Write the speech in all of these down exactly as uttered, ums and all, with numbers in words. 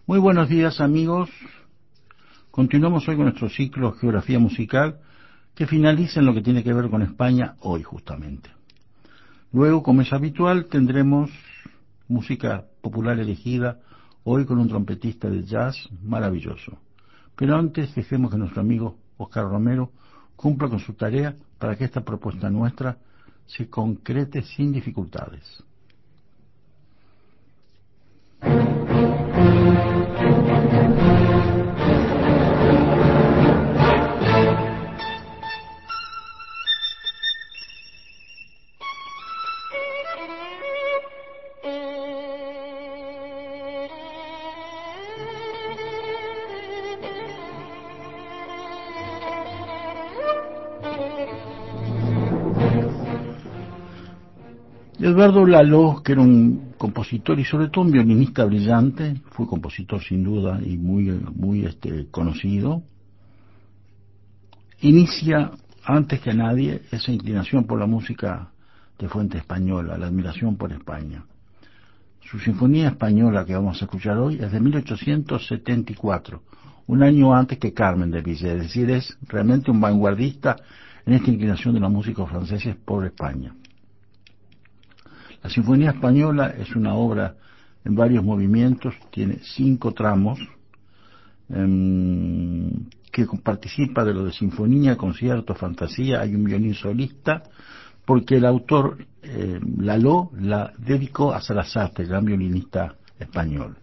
Muy buenos días, amigos. Continuamos hoy con nuestro ciclo Geografía Musical, que finaliza en lo que tiene que ver con España hoy, justamente. Luego, como es habitual, tendremos música popular elegida hoy con un trompetista de jazz maravilloso. Pero antes, dejemos que nuestro amigo Oscar Romero cumpla con su tarea para que esta propuesta nuestra se concrete sin dificultades. Edgardo Lalo, que era un compositor y sobre todo un violinista brillante, fue compositor sin duda y muy, muy este, conocido, inicia antes que nadie esa inclinación por la música de fuente española, la admiración por España. Su sinfonía española que vamos a escuchar hoy es de mil ochocientos setenta y cuatro, un año antes que Carmen de Bizet, es decir, es realmente un vanguardista en esta inclinación de los músicos franceses por España. La Sinfonía Española es una obra en varios movimientos, tiene cinco tramos, eh, que participa de lo de sinfonía, concierto, fantasía, hay un violín solista, porque el autor eh, Lalo la dedicó a Sarasate, el gran violinista español.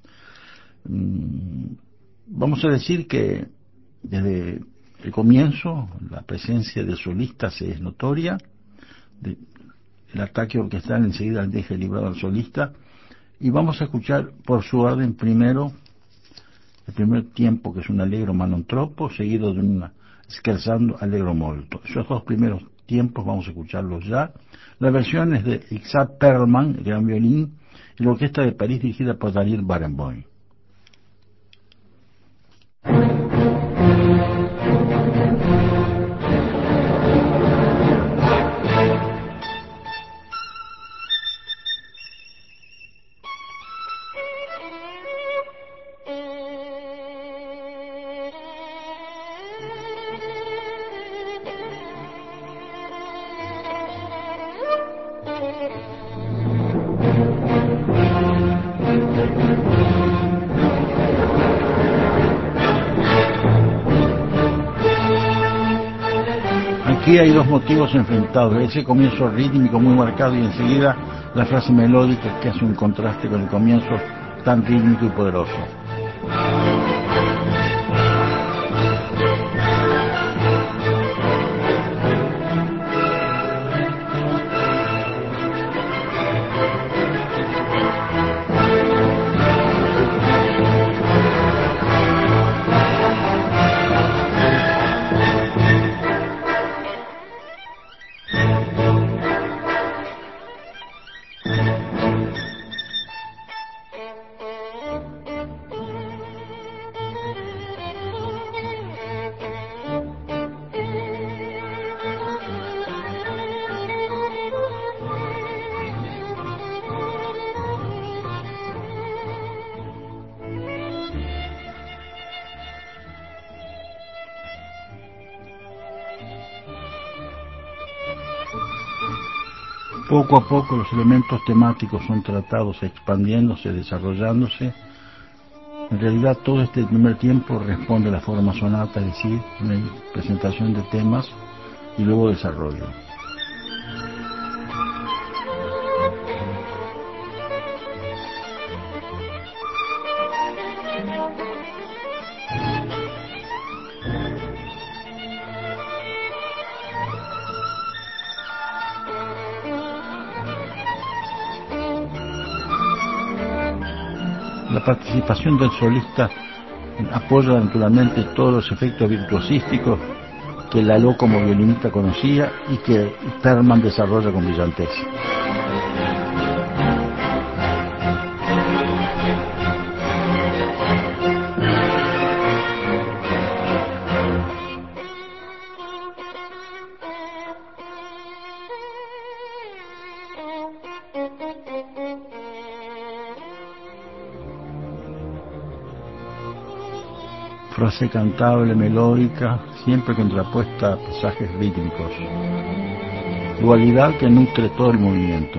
Mm, vamos a decir que desde el comienzo la presencia de solistas es notoria, de, el ataque orquestal enseguida deja librado al solista, y vamos a escuchar por su orden primero el primer tiempo, que es un allegro manontropo, seguido de un scherzando allegro molto. Esos dos primeros tiempos vamos a escucharlos ya. La versión es de Isaac Perlman, el gran violín, y la orquesta de París dirigida por Daniel Barenboim. Aquí hay dos motivos enfrentados, ese comienzo rítmico muy marcado y enseguida la frase melódica que hace un contraste con el comienzo tan rítmico y poderoso. Poco a poco los elementos temáticos son tratados expandiéndose, desarrollándose. En realidad todo este primer tiempo responde a la forma sonata, es decir, una presentación de temas y luego desarrollo. La participación del solista apoya naturalmente todos los efectos virtuosísticos que Lalo como violinista conocía y que Perlman desarrolla con brillantez. frase cantable, melódica, siempre contrapuesta a pasajes rítmicos, dualidad que nutre todo el movimiento.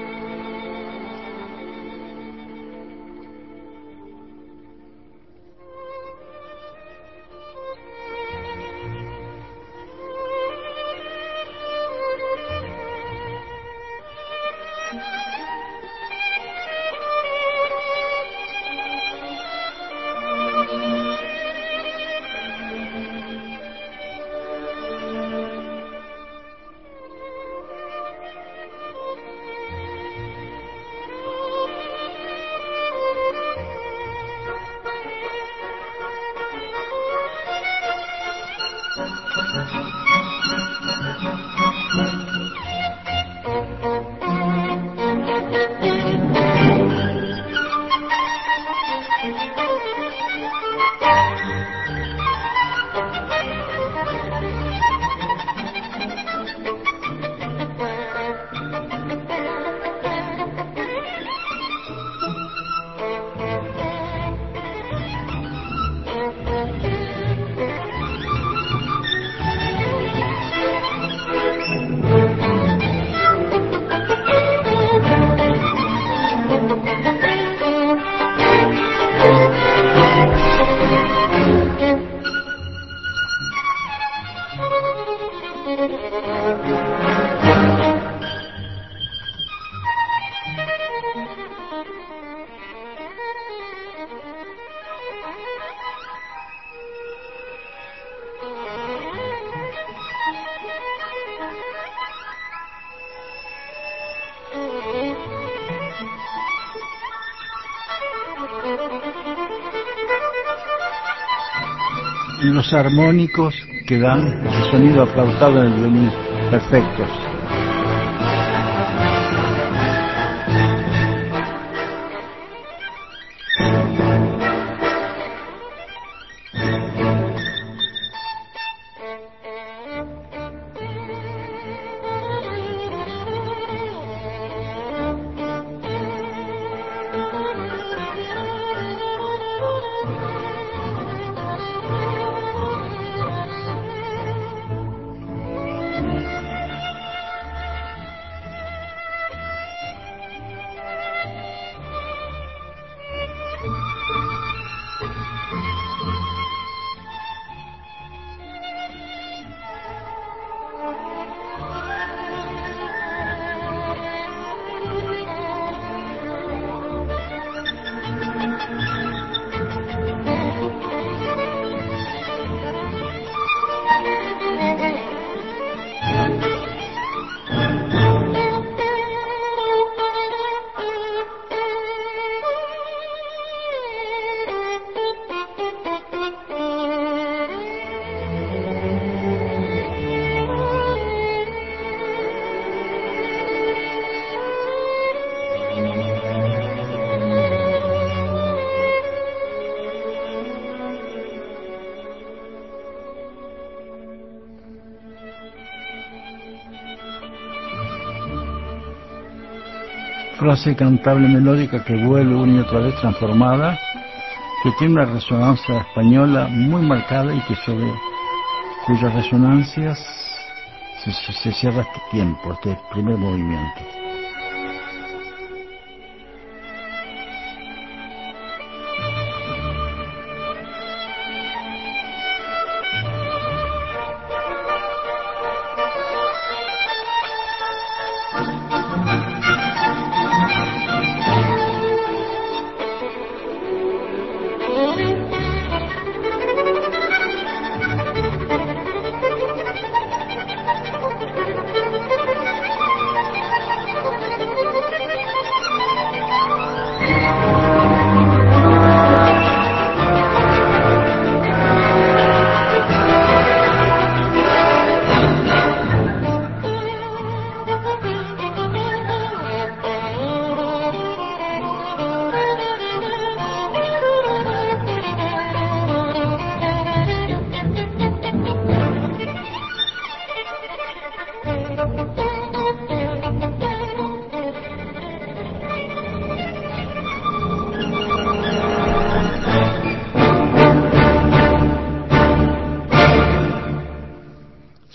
Y los armónicos que dan el sonido aplautado en el violín, perfectos. Frase cantable melódica que vuelve una y otra vez transformada, que tiene una resonancia española muy marcada y que sobre cuyas resonancias se, se, se cierra este tiempo, este primer movimiento.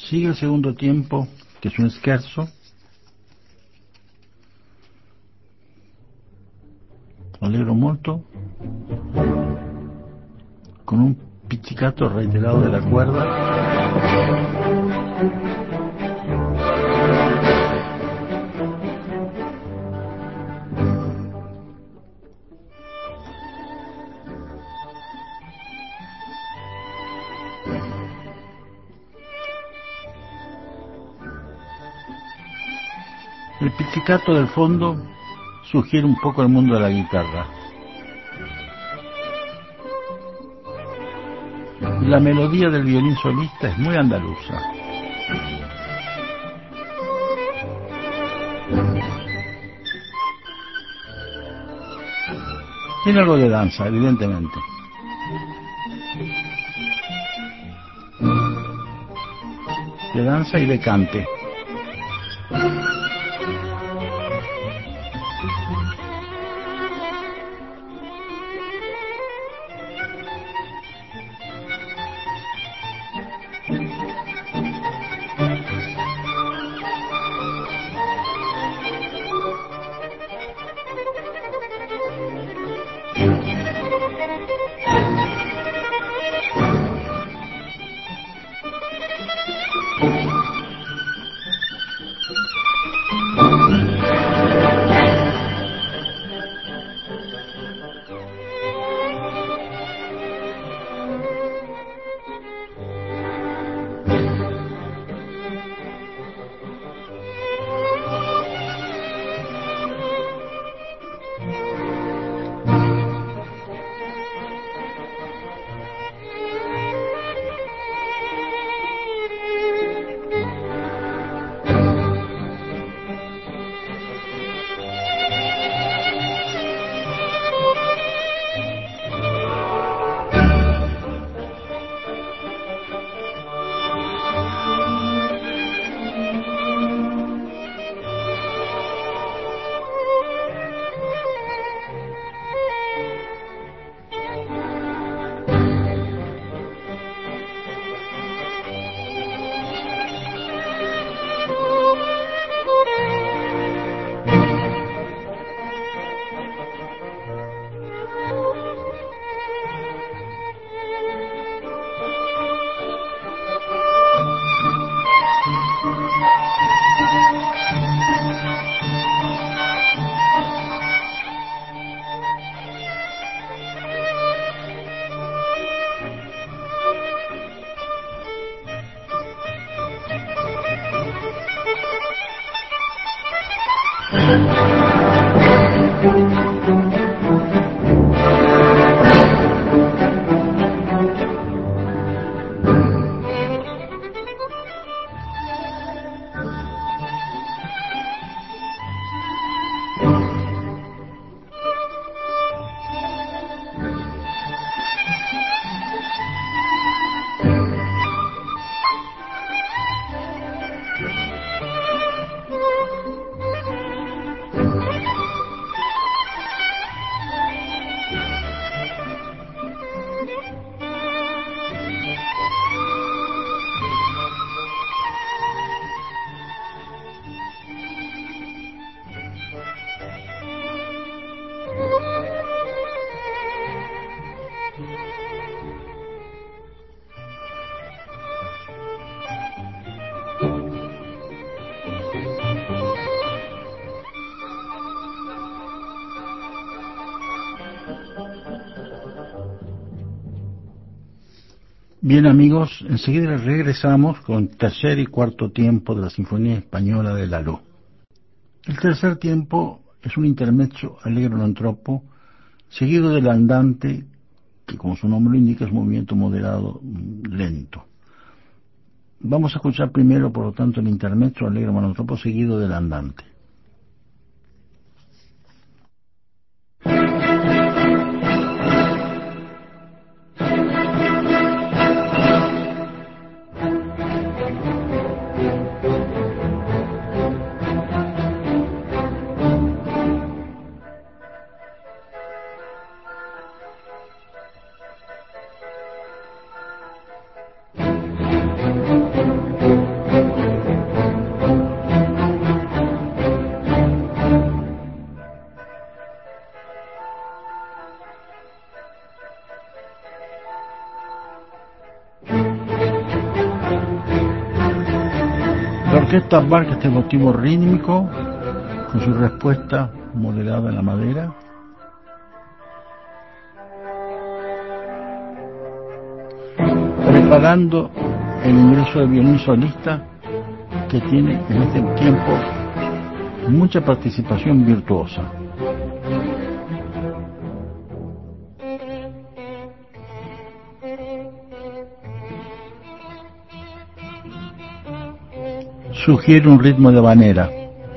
Sigue el segundo tiempo, que es un scherzo, allegro molto, con un pizzicato reiterado de la cuerda. El pizzicato del fondo sugiere un poco el mundo de la guitarra. La melodía del violín solista es muy andaluza. Tiene algo de danza, evidentemente. De danza y de cante. Bien amigos, enseguida regresamos con tercer y cuarto tiempo de la Sinfonía Española de Lalo. El tercer tiempo es un intermezzo allegro non troppo, seguido del andante, que como su nombre lo indica es un movimiento moderado, lento. Vamos a escuchar primero, por lo tanto, el intermezzo allegro non troppo seguido del andante. orquesta marca este motivo rítmico con su respuesta moderada en la madera. Preparando el ingreso del violín solista, que tiene en este tiempo mucha participación virtuosa. Sugiere un ritmo de habanera.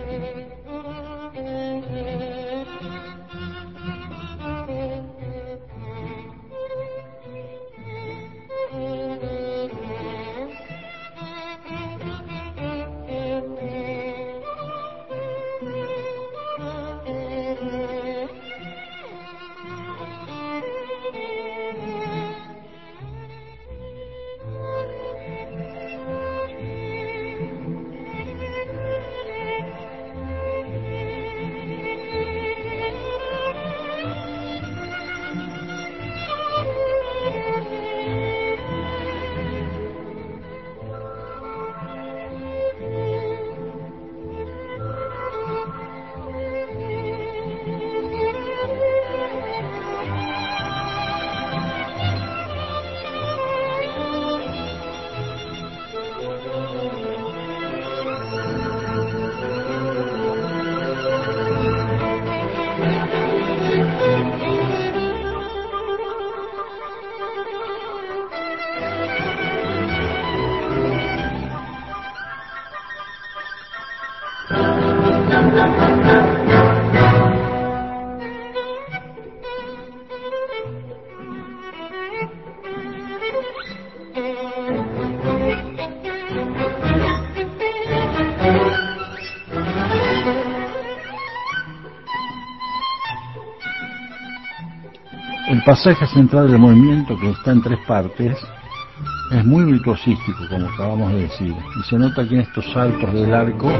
El pasaje central del movimiento, que está en tres partes, es muy virtuosístico, como acabamos de decir, y se nota aquí en estos saltos del arco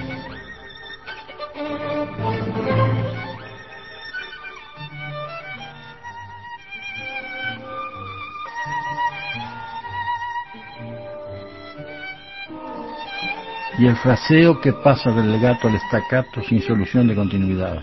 y el fraseo que pasa del legato al staccato sin solución de continuidad.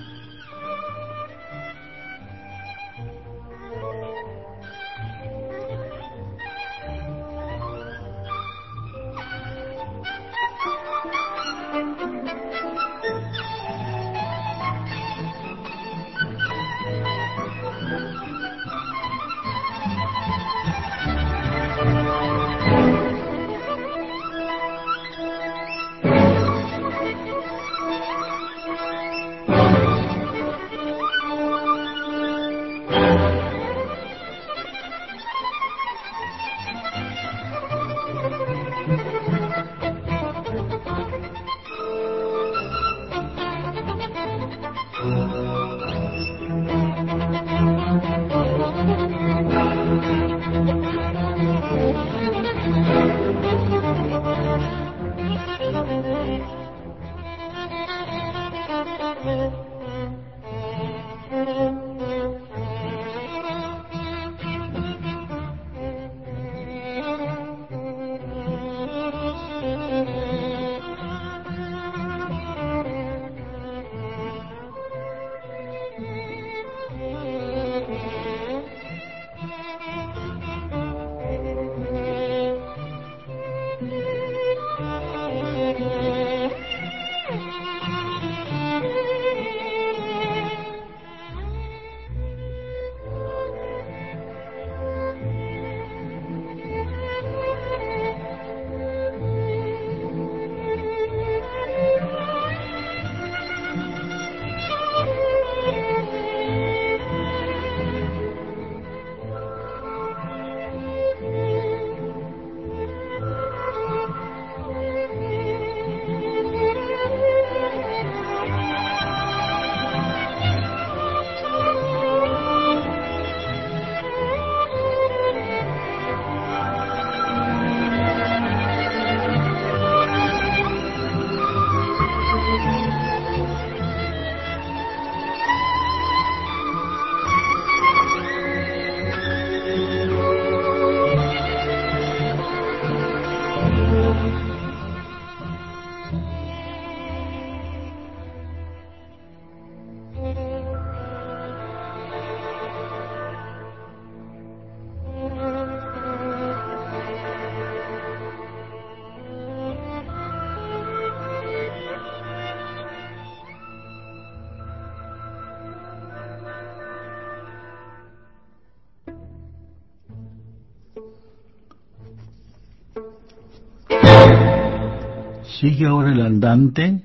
Sigue ahora el andante.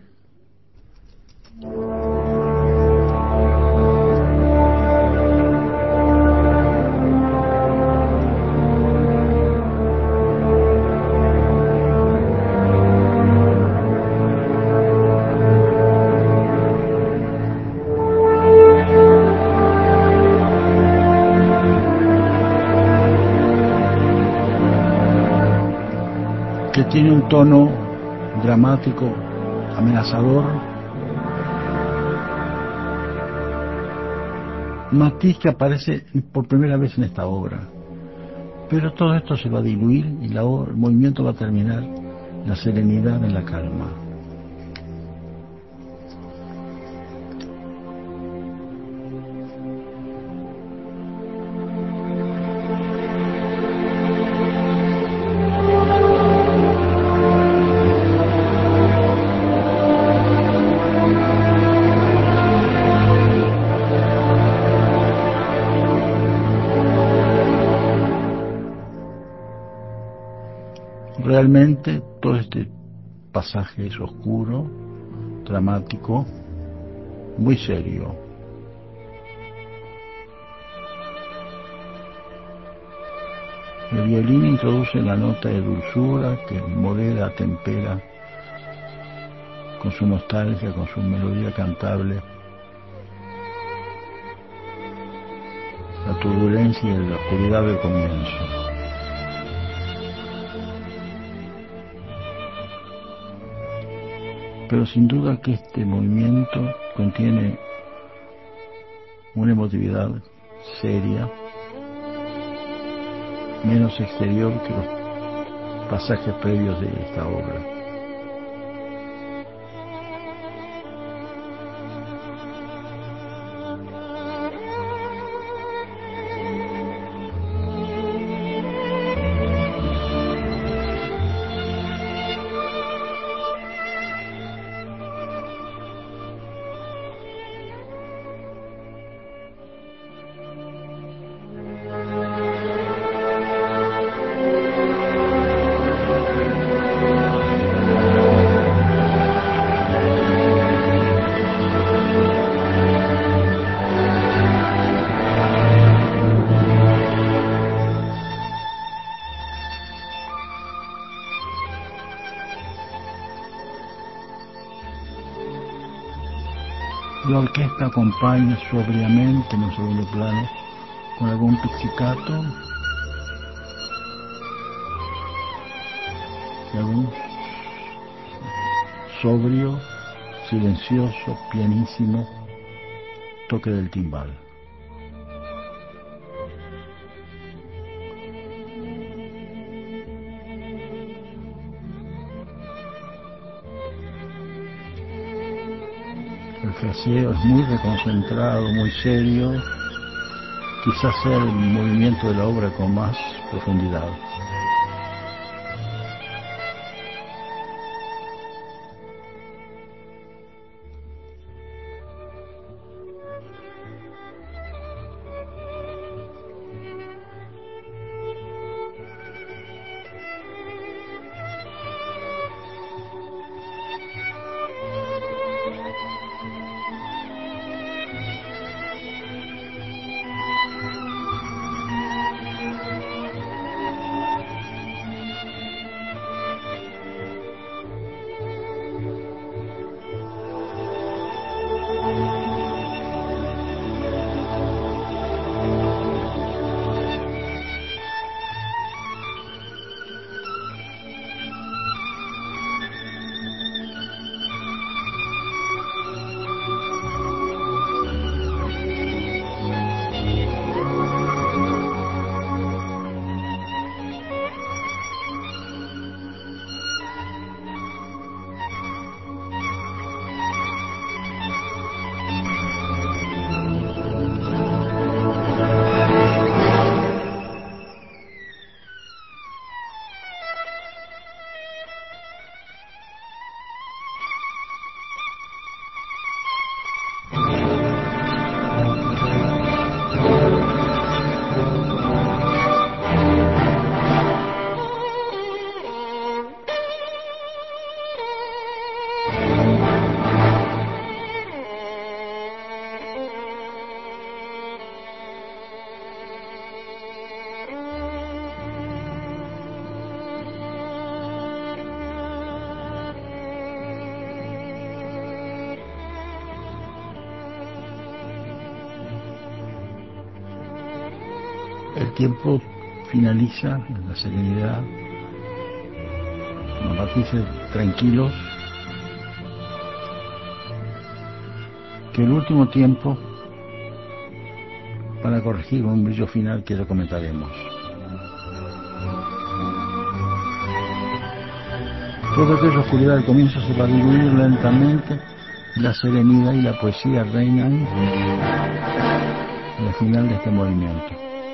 Que tiene un tono dramático, amenazador, matiz que aparece por primera vez en esta obra. Pero todo esto se va a diluir y la obra, el movimiento va a terminar en la serenidad, en la calma. Realmente todo este pasaje es oscuro, dramático, muy serio. El violín introduce la nota de dulzura que modera, tempera con su nostalgia, con su melodía cantable, la turbulencia y la oscuridad del comienzo. Pero sin duda que este movimiento contiene una emotividad seria, menos exterior que los pasajes previos de esta obra. La orquesta acompaña sobriamente en un segundo plano con algún pizzicato y algún sobrio, silencioso, pianísimo toque del timbal. El fraseo es muy reconcentrado, muy serio, quizás sea el movimiento de la obra con más profundidad. El tiempo finaliza en la serenidad, los matices tranquilos, que el último tiempo para corregir un brillo final que ya comentaremos. Toda aquella oscuridad del comienzo se va a diluir lentamente, la serenidad y la poesía reinan al final de este movimiento.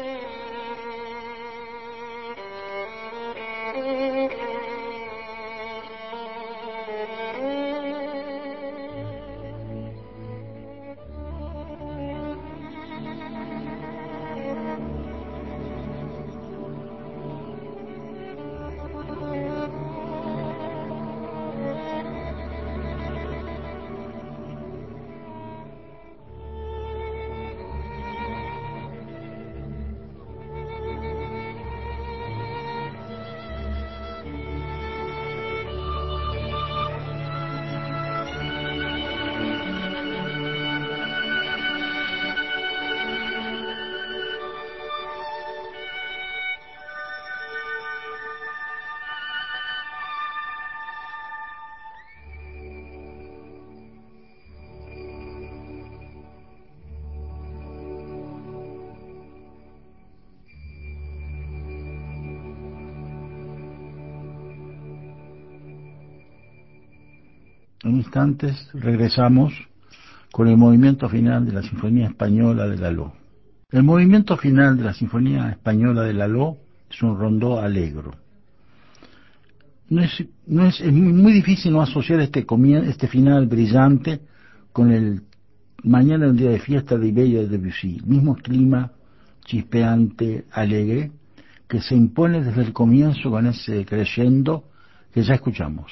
En instantes regresamos con el movimiento final de la Sinfonía Española de Lalo. El movimiento final de la Sinfonía Española de Lalo es un rondó alegro. No es, no es, es muy, muy difícil no asociar este, este final brillante con el Mañana un día de fiesta de Ibella de Debussy, el mismo clima chispeante, alegre, que se impone desde el comienzo con ese crescendo que ya escuchamos.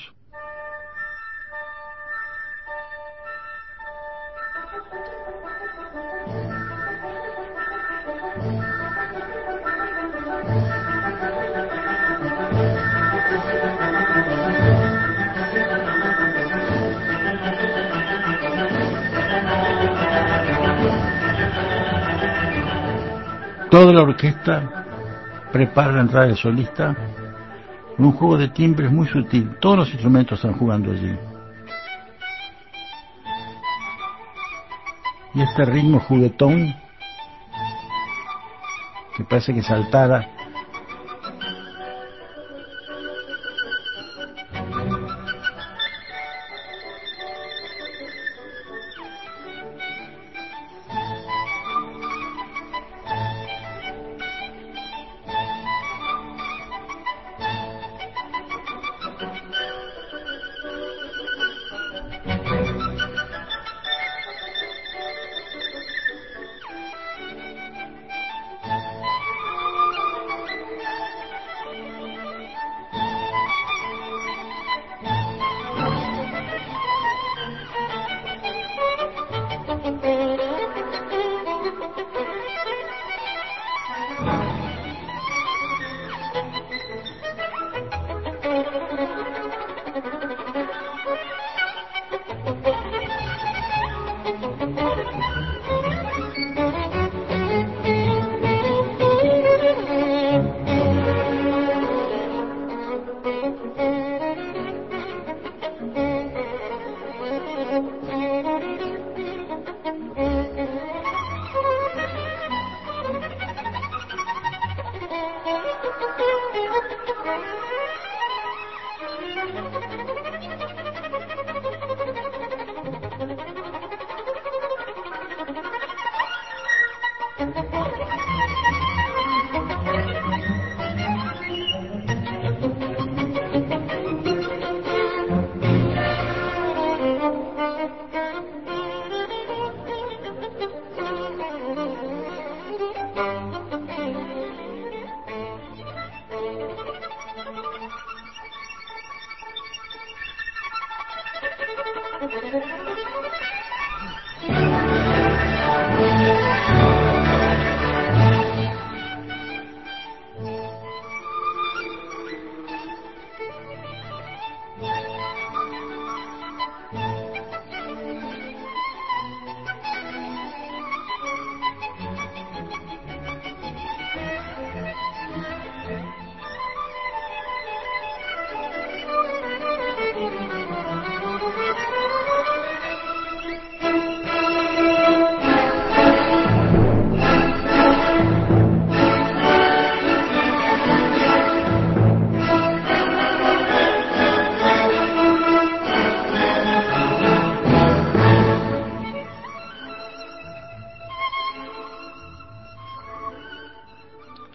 Toda la orquesta prepara la entrada del solista con un juego de timbres muy sutil. Todos los instrumentos están jugando allí. Y este ritmo juguetón, que parece que saltara,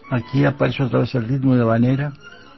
Aquí aparece otra vez el ritmo de habanera.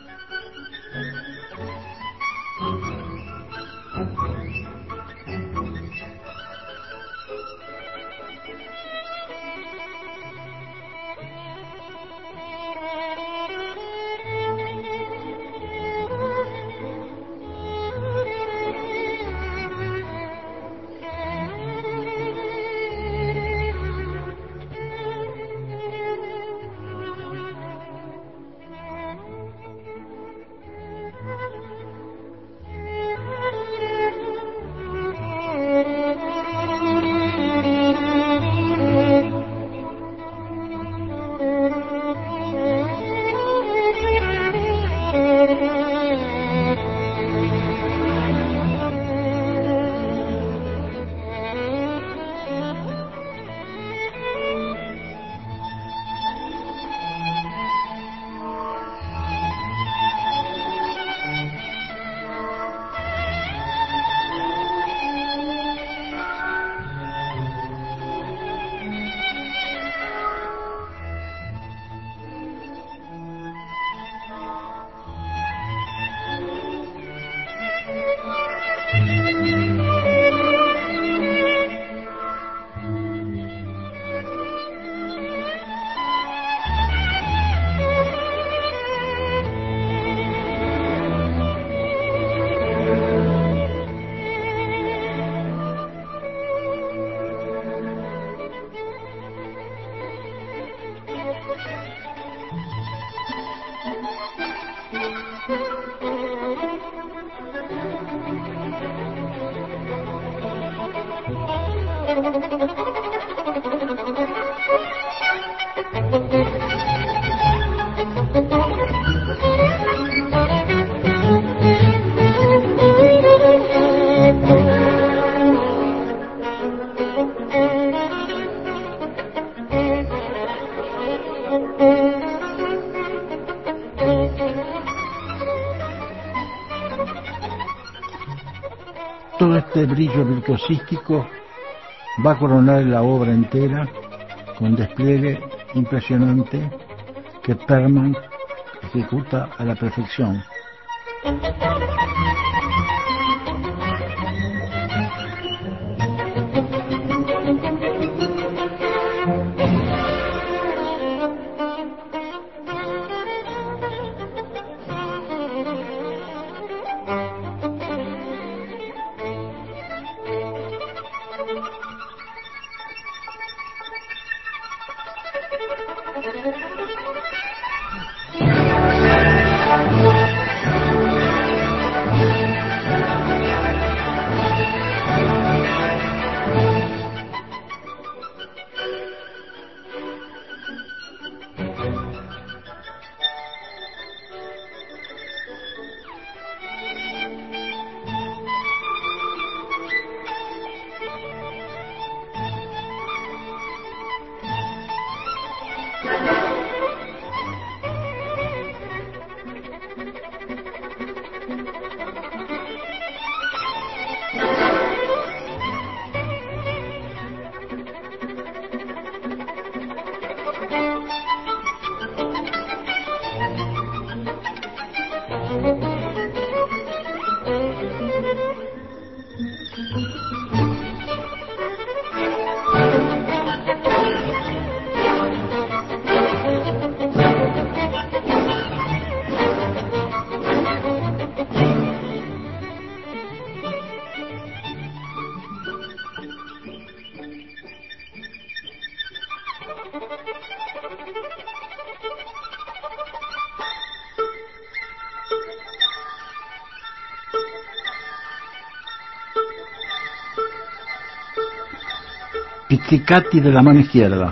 Todo este brillo virtuosístico va a coronar la obra entera con despliegue impresionante que Perlman ejecuta a la perfección. Pizzicati de la mano izquierda.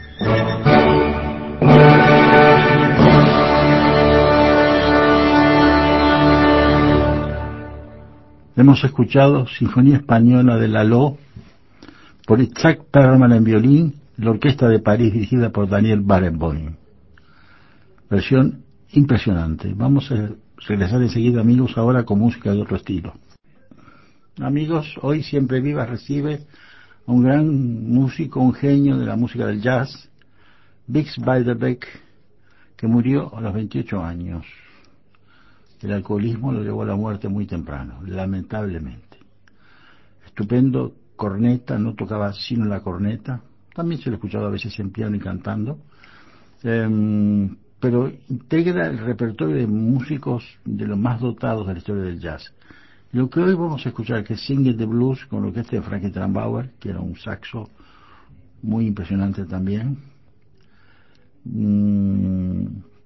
Hemos escuchado Sinfonía Española de Lalo por Itzhak Perlman en violín, la Orquesta de París dirigida por Daniel Barenboim. Versión impresionante. Vamos a regresar enseguida, amigos, ahora con música de otro estilo. Amigos, hoy Siempre Viva recibe a un gran músico, un genio de la música del jazz, Bix Beiderbecke, que murió a los veintiocho años. El alcoholismo lo llevó a la muerte muy temprano, lamentablemente. Estupendo corneta, no tocaba sino la corneta, también se lo he escuchado a veces en piano y cantando, eh, pero integra el repertorio de músicos de los más dotados de la historia del jazz. Lo que hoy vamos a escuchar, que es Singing the Blues, con la orquesta de Frankie Trambauer, que era un saxo muy impresionante también. Mm,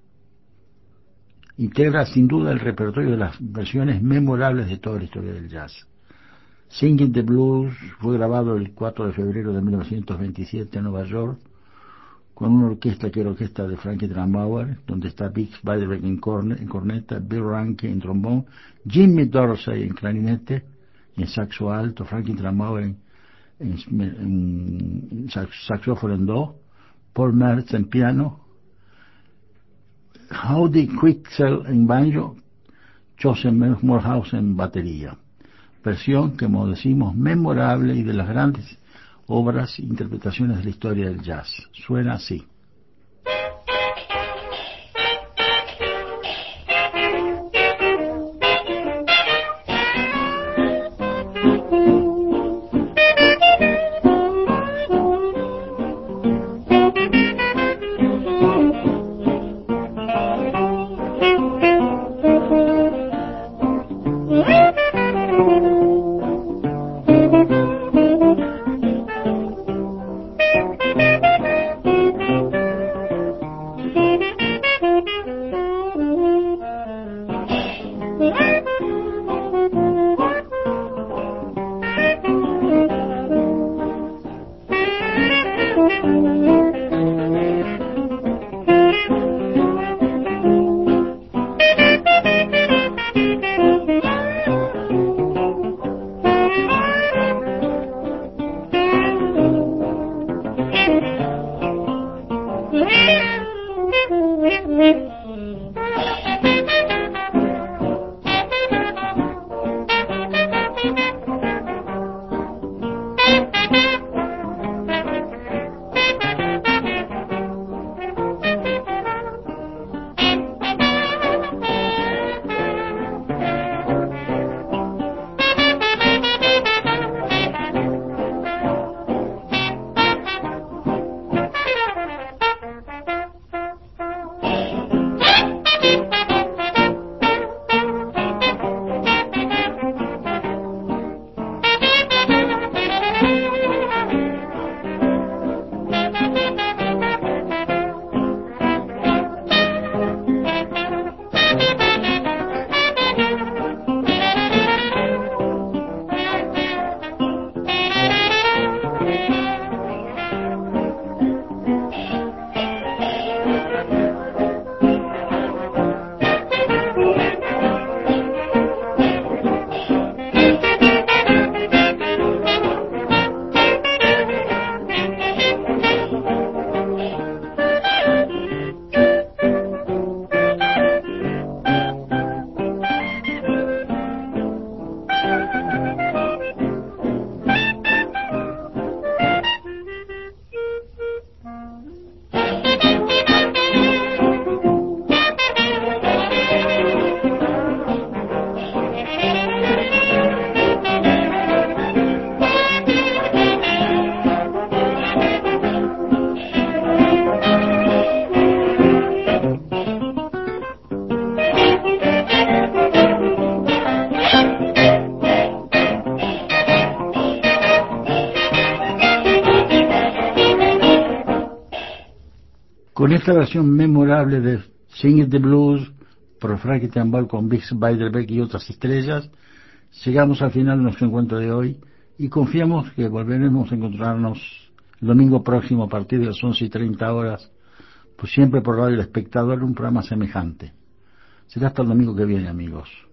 integra sin duda el repertorio de las versiones memorables de toda la historia del jazz. Singing the Blues fue grabado el cuatro de febrero de mil novecientos veintisiete en Nueva York, con una orquesta que era la orquesta de Frankie Trambauer, donde está Bix Beiderbecke en, en corneta, Bill Ranke en trombón, Jimmy Dorsey en clarinete y en saxo alto, Frankie Trambauer en, en, en saxófono en do, Paul Mertz en piano, Howdy Quixel en banjo, Joseph Morehouse en batería. Versión que, como decimos, memorable y de las grandes obras e interpretaciones de la historia del jazz. Suena así. Con esta versión memorable de Singing the Blues por Frankie Trambauer con Bix Beiderbecke y otras estrellas, llegamos al final de nuestro encuentro de hoy y confiamos que volveremos a encontrarnos el domingo próximo a partir de las once y treinta horas, pues siempre por Radio El Espectador, un programa semejante. Será hasta el domingo que viene, amigos.